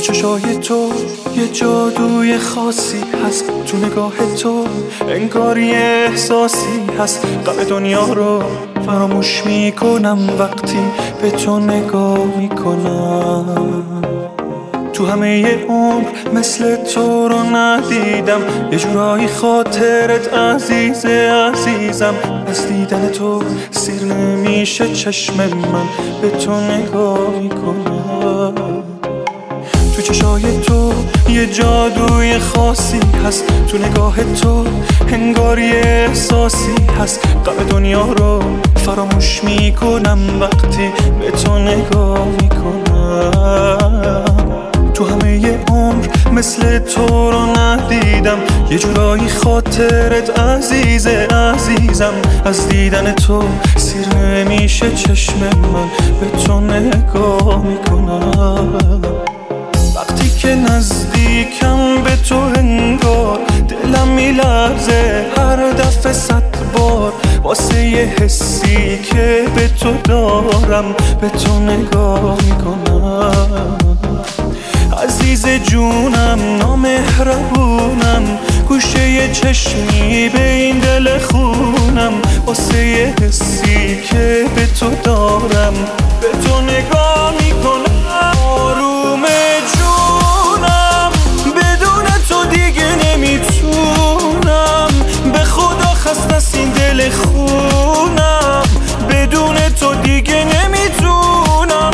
چشای تو یه جادوی خاصی هست، تو نگاه تو انگار یه احساسی هست. غم دنیا رو فراموش میکنم وقتی به تو نگاه میکنم. تو همه عمر مثل تو رو ندیدم، یه جورایی خاطرت عزیزم. از دیدن تو سیر نمیشه چشم من، به تو نگاه میکنم. تو چشای تو یه جادوی خاصی هست، تو نگاه تو انگار یه احساسی هست. غم دنیا رو فراموش میکنم وقتی به تو نگاه میکنم. تو همه عمر مثل تو رو ندیدم، یه جورایی خاطرت عزیزم. از دیدن تو سیر نمیشه چشم من، به تو نگاه میکنم. وقتی که نزدیکم به تو انگار دلم میلرزه هر دفعه 100 بار، واسه یه حسی که به تو دارم به تو نگاه میکنم. عزیز جونم نامهربونم، گوشه یه چشمی به این دل خونم، واسه یه حسی که به تو دارم به تو نگاه میکنم. آروم جونم بدون تو دیگه نمیتونم، به خدا خسته است این دل خونم، بدون تو دیگه نمیتونم.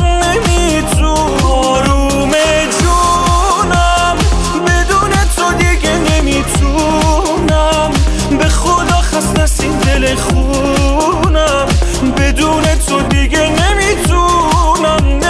آروم جونم بدون تو دیگه نمیتونم، به خدا خسته است این دل خونم، بدون تو دیگه نمیتونم.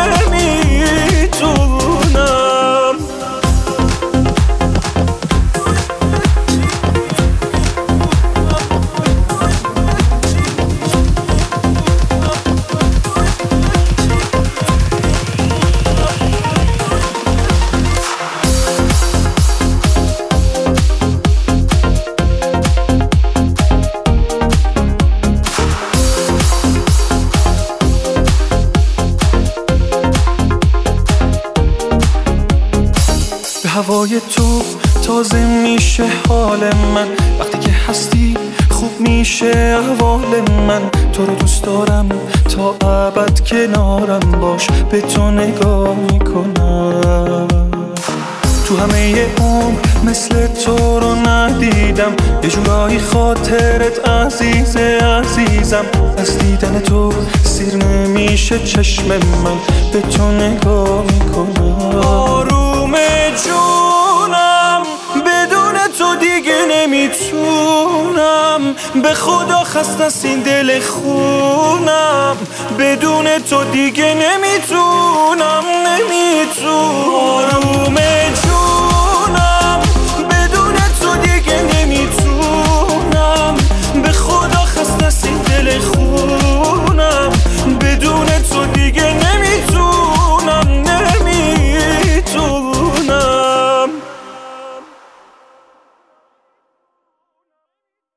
هوای تو تازه میشه حال من، وقتی که هستی خوب میشه احوال من. تو رو دوست دارم تا ابد کنارم باش، به تو نگاه میکنم. تو همه عمر مثل تو رو ندیدم، یه جورایی خاطرت عزیزم. از دیدن تو سیر نمیشه چشم من، به تو نگاه میکنم. آروم جونم بدون تو دیگه نمیتونم، به خدا خسته است این دل خونم، بدون تو دیگه نمیتونم. آروم